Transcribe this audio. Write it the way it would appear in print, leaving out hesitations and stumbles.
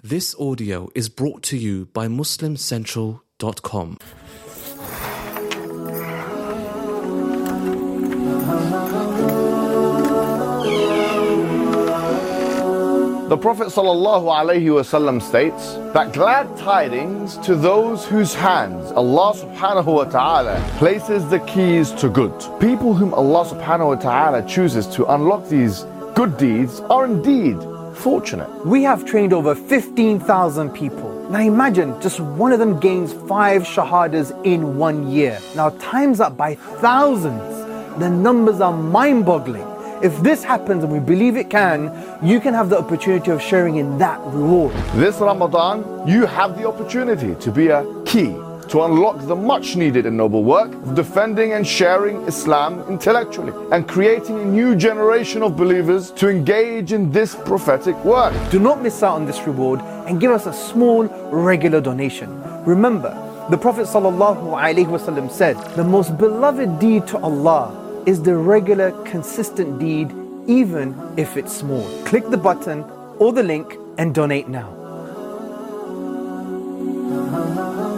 This audio is brought to you by MuslimCentral.com. The Prophet ﷺ states that glad tidings to those whose hands Allah subhanahu wa ta'ala places the keys to good. People whom Allah subhanahu wa ta'ala chooses to unlock these good deeds are indeed fortunate. We have trained over 15,000 people. Now imagine just one of them gains 5 shahadas in 1 year. Now times that by thousands, the numbers are mind-boggling. If this happens, and we believe it can, you can have the opportunity of sharing in that reward. This Ramadan, you have the opportunity to be a key to unlock the much needed and noble work of defending and sharing Islam intellectually and creating a new generation of believers to engage in this prophetic work. Do not miss out on this reward and give us a small regular donation. Remember, the Prophet ﷺ said, the most beloved deed to Allah is the regular, consistent deed, even if it's small. Click the button or the link and donate now.